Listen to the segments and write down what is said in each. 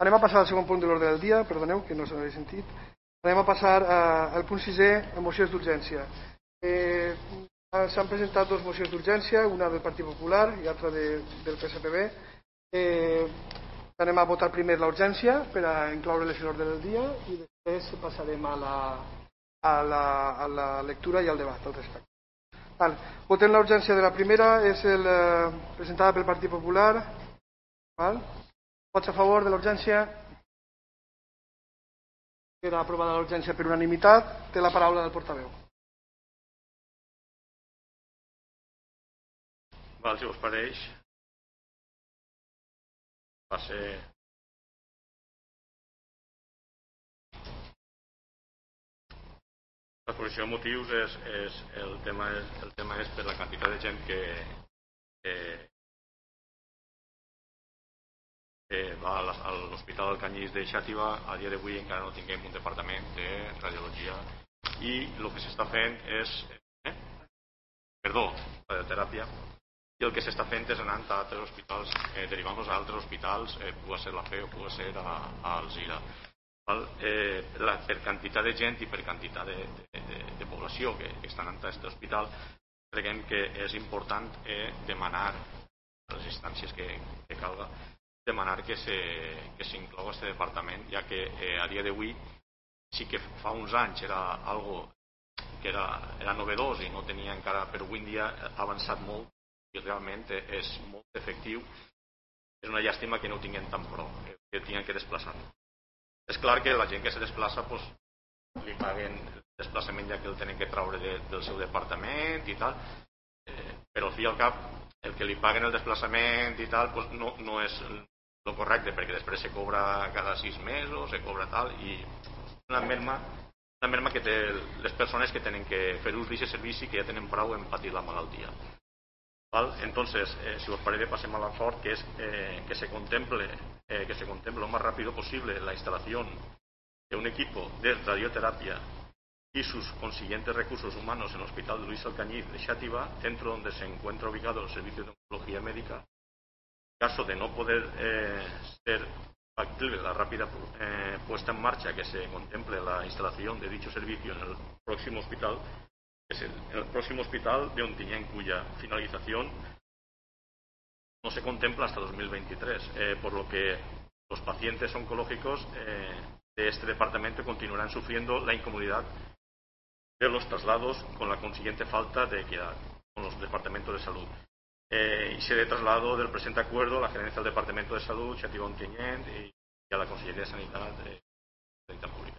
Anem a passar al segon punt de l'ordre del dia, perdoneu que no s'havia sentit. Anem a passar al punt 6è, mocions d'urgència. S'han presentat dues mocions d'urgència, una del Partit Popular i altra del PSPB. Anem a votar primer l'urgència per a incloure-les en l'ordre del dia i després passarem a la lectura i al debat al respecte. Votem l'urgència de la primera, és presentada pel Partit Popular. Vots a favor de l'urgència? Queda aprovada l'urgència per unanimitat. Té la paraula del portaveu. Val, si us pareix, va ser... L'exposició de motius el tema és per la quantitat de gent que va a l'Hospital del Canyís de Xàtiva. A dia d'avui encara no tinguem un departament de radiologia i el que s'està fent és radioteràpia, i el que s'està fent és anant a altres hospitals, derivant-los a altres hospitals, pugui ser la FE o pugui ser a Alzira. Per quantitat de gent i per quantitat de població que estan en aquest hospital, creiem que és important demanar a les instàncies que calga, demanar que s'inclou aquest departament, ja que a dia d'avui sí que fa uns anys era algo que era novedós i no tenia encara, però avui en dia ha avançat molt i realment és molt efectiu. És una llàstima que no ho tinguem tan prou, que tinguem que desplaçar. És clar que la gent que se desplaça li paguen el desplaçament, ja que el tenen que treure del seu departament i tal, però al fi i al cap el que li paguen el desplaçament i tal no és el correcte, perquè després se cobra cada 6 mesos, se cobra tal, i una merma que té les persones que tenen que fer ús d'aquest servici, que ja tenen prou en patir la malaltia. Entonces, si os parece, pasemos al fort, que es que se contemple lo más rápido posible la instalación de un equipo de radioterapia y sus consiguientes recursos humanos en el Hospital Luis Alcañiz de Xàtiva, centro donde se encuentra ubicado el servicio de oncología médica. En caso de no poder ser factible la rápida puesta en marcha, que se contemple la instalación de dicho servicio en el próximo hospital, es el próximo hospital de Ontinyent, cuya finalización no se contempla hasta 2023, por lo que los pacientes oncológicos de este departamento continuarán sufriendo la incomodidad de los traslados, con la consiguiente falta de equidad con los departamentos de salud. Y se de traslado del presente acuerdo a la gerencia del Departamento de Salud, Xàtiva Ontinyent, y a la Conselleria de Sanidad de Sanitat Pública.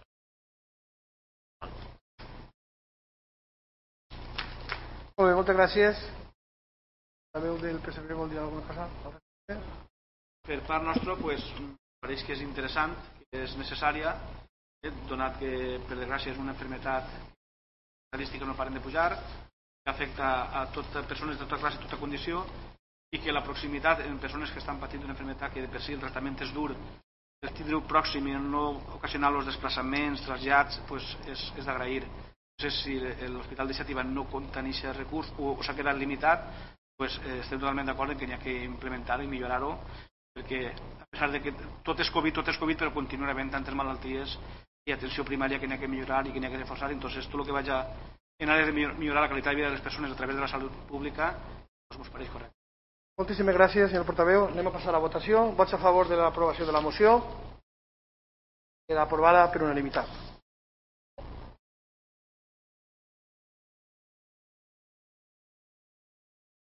Molt bé, moltes gràcies. La veu del PSPB vol dir alguna cosa? Per part nostra, pareix que és interessant, que és necessària, donat que, per desgràcia, és una malaltia estadística que no paren de pujar, que afecta a persones de tota classe i tota condició, i que la proximitat en persones que estan patint una malaltia que de per si el tractament és dur, el tindre-ho pròxim i no ocasionar els desplaçaments, trasllats, és d'agrair. No sé si l'Hospital de Xàtiva no compta amb aquest recurs o s'ha quedat limitat, estem totalment d'acord en que n'hi ha que implementar-ho i millorar-ho, perquè a pesar de que tot és Covid, però continuen havent tantes malalties i atenció primària que n'hi ha que millorar i que n'hi ha que reforçar. Entonces, tot el que vagi en àrea de millorar la qualitat de vida de les persones a través de la salut pública, ens pareix correcte. Moltíssimes gràcies, senyor portaveu. Anem a passar a la votació. Vots a favor de l'aprovació de la moció. Queda aprovada per unanimitat.